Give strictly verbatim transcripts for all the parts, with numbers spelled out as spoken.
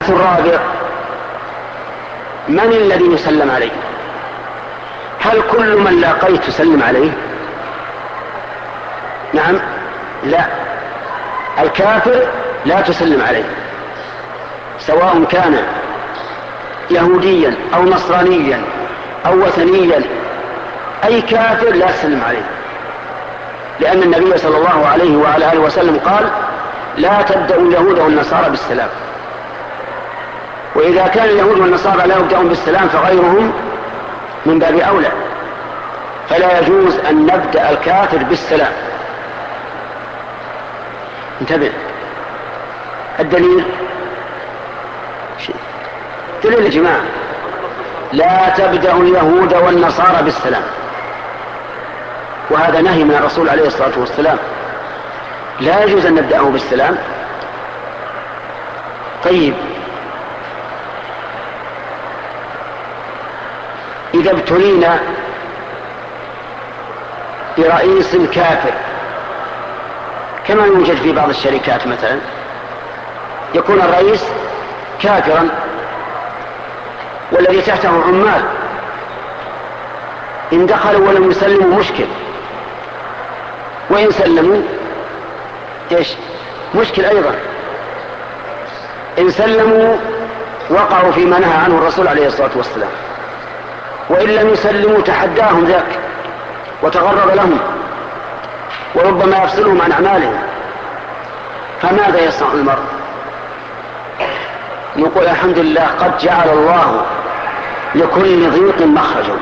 الرابع: من الذي يسلم عليه؟ هل كل من لاقيت تسلم عليه؟ نعم. لا، الكافر لا تسلم عليه، سواء كان يهوديا أو نصرانيا أو وثنيا، أي كافر لا تسلم عليه، لأن النبي صلى الله عليه وعلى آله وسلم قال: لا تبدأوا اليهود والنصارى بالسلام. وإذا كان اليهود والنصارى لا يبدأون بالسلام فغيرهم من باب أولى، فلا يجوز أن نبدأ الكافر بالسلام. انتبه. الدليل دليل يا جماعة: لا تبدأ اليهود والنصارى بالسلام، وهذا نهي من الرسول عليه الصلاة والسلام، لا يجوز أن نبدأه بالسلام. طيب، إذا ابتلينا برئيس كافر، كما يوجد في بعض الشركات مثلا، يكون الرئيس كافرا والذي تحته عمال، إن دخلوا ولم يسلموا مشكل، وإن سلموا إيش؟ مشكل أيضا. إن سلموا وقعوا فيما نهى عنه الرسول عليه الصلاة والسلام، وإن لم يسلموا تحداهم ذاك وتغرب لهم، وربما يفصلهم عن أعمالهم. فماذا يصنع المرء؟ نقول: الحمد لله، قد جعل الله لكل ضيق مخرجا.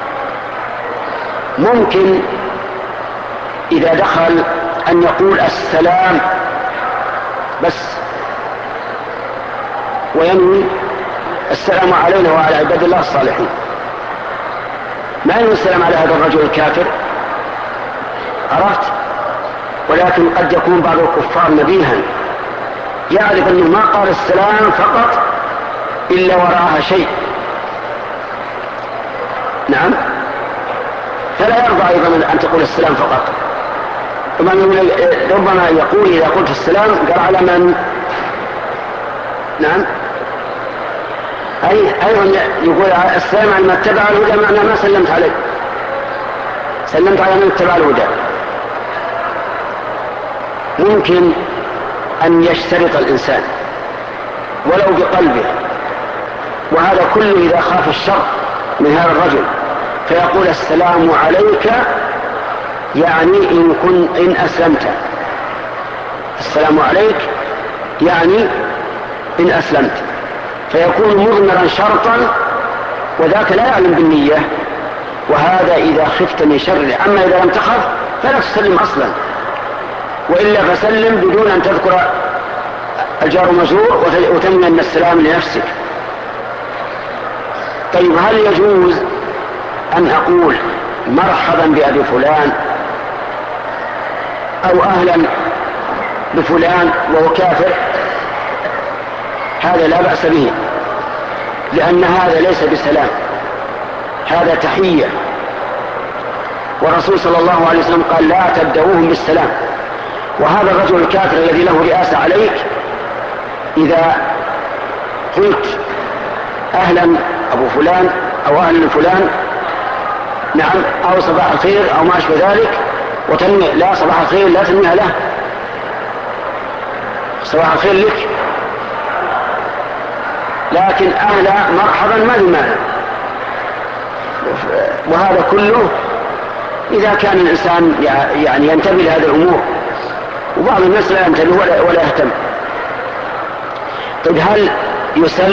ممكن إذا دخل أن يقول السلام بس، وينوي السلام علينا وعلى عباد الله الصالحين، ما ينوي السلام على هذا الرجل الكافر، عرفت؟ ولكن قد يكون بعض الكفار نبيها يعرف أنه ما قال السلام فقط إلا وراءها شيء، نعم، فلا يرضى أيضا أن تقول السلام فقط. ربما يقول إذا قلت السلام قال على من؟ نعم. أي أيضا يقول السلام على من اتبع الهدى، معناه ما سلمت عليه، سلمت على من اتبع الهدى. ممكن أن يشترط الإنسان ولو بقلبه، وهذا كله إذا خاف الشر من هذا الرجل، فيقول السلام عليك، يعني إن, كن إن أسلمت. السلام عليك يعني إن أسلمت، فيكون مضمرا شرطا، وذاك لا يعلم بالنية، وهذا إذا خفت من شره. أما إذا لم تخف فلا تسلم أصلا، وإلا فسلم بدون أن تذكر الجار مجرور وتنوي أن السلام لنفسك. طيب، هل يجوز أن أقول مرحبا بأبي فلان أو أهلا بفلان وهو كافر؟ هذا لا بأس به، لأن هذا ليس بسلام، هذا تحية، والرسول صلى الله عليه وسلم قال: لا تبدأوهم بالسلام. وهذا الرجل الكافر الذي له رئاسة عليك، إذا قلت أهلا أبو فلان أو أهلا فلان، نعم، أو صباح الخير أو ما أشبه ذلك، وتنوي لا صباح الخير لا تنويها له، صباح الخير لك، لكن أهلا مرحبا ما بمعنى. وهذا كله إذا كان الإنسان يعني ينتبه لهذه الأمور، وبعض الناس لا ينتبه ولا, ولا يهتم. طيب، هل يسلم